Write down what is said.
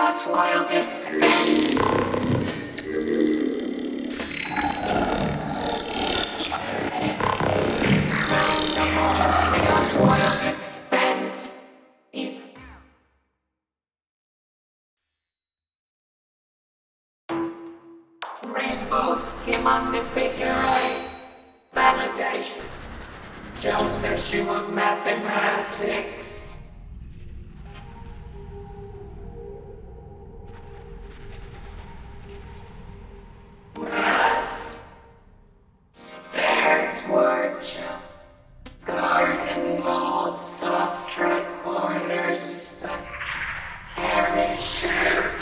God's wild expanse. Crown the halls in God's wild expanse is rainbows came on the figure eight. Validation. Self-issue of mathematics. Mass. Spares workshop. Garden mold soft tricorders. The hairy shirt.